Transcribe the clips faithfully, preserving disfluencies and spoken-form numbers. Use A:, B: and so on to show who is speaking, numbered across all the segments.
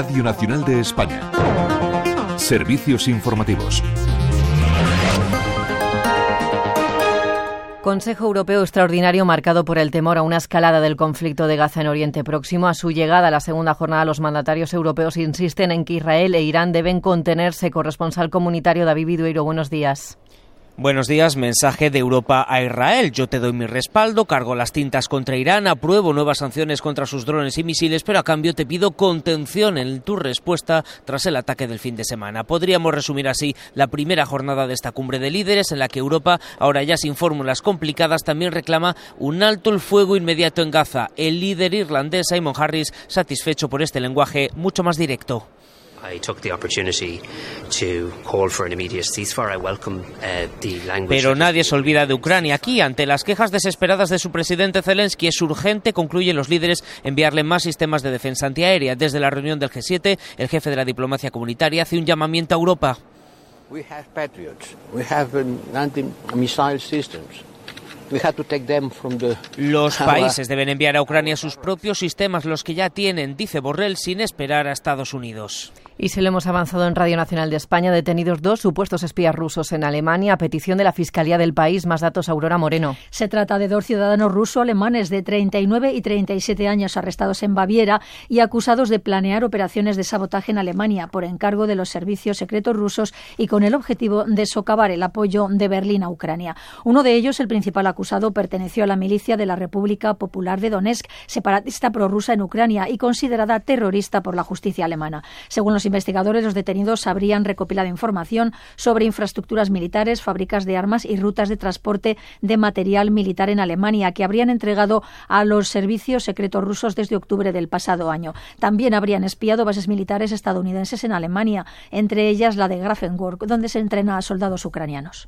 A: Radio Nacional de España. Servicios informativos.
B: Consejo Europeo Extraordinario marcado por el temor a una escalada del conflicto de Gaza en Oriente Próximo. A su llegada a la segunda jornada, los mandatarios europeos insisten en que Israel e Irán deben contenerse. Corresponsal comunitario David Vidueiro, buenos días.
C: Buenos días, mensaje de Europa a Israel. Yo te doy mi respaldo, cargo las tintas contra Irán, apruebo nuevas sanciones contra sus drones y misiles, pero a cambio te pido contención en tu respuesta tras el ataque del fin de semana. Podríamos resumir así la primera jornada de esta cumbre de líderes, en la que Europa, ahora ya sin fórmulas complicadas, también reclama un alto el fuego inmediato en Gaza. El líder irlandés Simon Harris, satisfecho por este lenguaje mucho más directo. Pero nadie se olvida de Ucrania. Aquí, ante las quejas desesperadas de su presidente Zelensky, es urgente, concluyen los líderes, enviarle más sistemas de defensa antiaérea. Desde la reunión del G siete, el jefe de la diplomacia comunitaria hace un llamamiento a Europa.
D: We have Patriots. We have anti-missile systems.
C: Los países deben enviar a Ucrania sus propios sistemas, los que ya tienen, dice Borrell, sin esperar a Estados Unidos.
B: Y se lo hemos avanzado en Radio Nacional de España. Detenidos dos supuestos espías rusos en Alemania a petición de la Fiscalía del país. Más datos, Aurora Moreno.
E: Se trata de dos ciudadanos ruso-alemanes de treinta y nueve y treinta y siete años arrestados en Baviera y acusados de planear operaciones de sabotaje en Alemania por encargo de los servicios secretos rusos y con el objetivo de socavar el apoyo de Berlín a Ucrania. Uno de ellos, el principal acusado, perteneció a la milicia de la República Popular de Donetsk, separatista prorrusa en Ucrania y considerada terrorista por la justicia alemana. Según los investigadores, los detenidos habrían recopilado información sobre infraestructuras militares, fábricas de armas y rutas de transporte de material militar en Alemania, que habrían entregado a los servicios secretos rusos desde octubre del pasado año. También habrían espiado bases militares estadounidenses en Alemania, entre ellas la de Grafenwörth, donde se entrena a soldados ucranianos.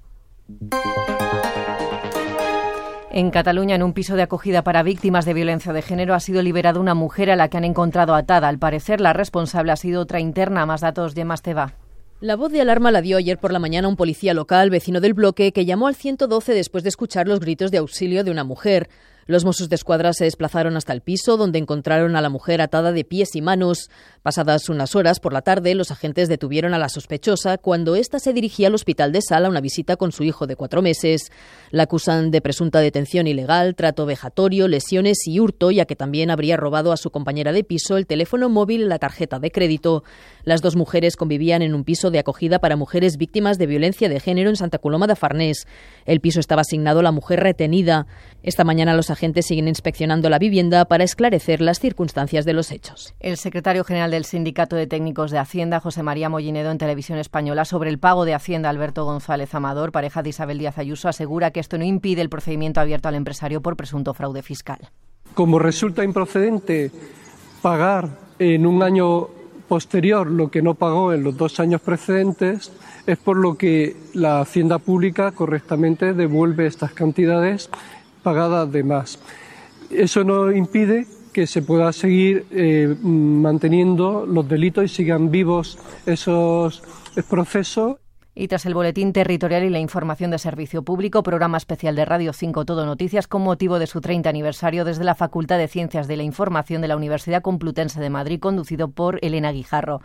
B: En Cataluña, en un piso de acogida para víctimas de violencia de género, ha sido liberada una mujer a la que han encontrado atada. Al parecer, la responsable ha sido otra interna. Más datos, Gemma Esteva.
F: La voz de alarma la dio ayer por la mañana un policía local, vecino del bloque, que llamó al ciento doce después de escuchar los gritos de auxilio de una mujer. Los Mossos d'Esquadra se desplazaron hasta el piso, donde encontraron a la mujer atada de pies y manos. Pasadas unas horas por la tarde, los agentes detuvieron a la sospechosa cuando ésta se dirigía al hospital de Sala a una visita con su hijo de cuatro meses. La acusan de presunta detención ilegal, trato vejatorio, lesiones y hurto, ya que también habría robado a su compañera de piso el teléfono móvil y la tarjeta de crédito. Las dos mujeres convivían en un piso de acogida para mujeres víctimas de violencia de género en Santa Coloma de Farnés. El piso estaba asignado a la mujer retenida. Esta mañana los agentes siguen inspeccionando la vivienda para esclarecer las circunstancias de los hechos.
B: El secretario general del Sindicato de Técnicos de Hacienda, José María Mollinedo, en Televisión Española, sobre el pago de Hacienda, Alberto González Amador, pareja de Isabel Díaz Ayuso, asegura que esto no impide el procedimiento abierto al empresario por presunto fraude fiscal.
G: Como resulta improcedente pagar en un año posterior lo que no pagó en los dos años precedentes, es por lo que la Hacienda Pública correctamente devuelve estas cantidades pagadas de más. Eso no impide que se pueda seguir eh, manteniendo los delitos y sigan vivos esos procesos.
B: Y tras el boletín territorial y la información de servicio público, programa especial de Radio cinco Todo Noticias con motivo de su treinta aniversario desde la Facultad de Ciencias de la Información de la Universidad Complutense de Madrid, conducido por Elena Guijarro.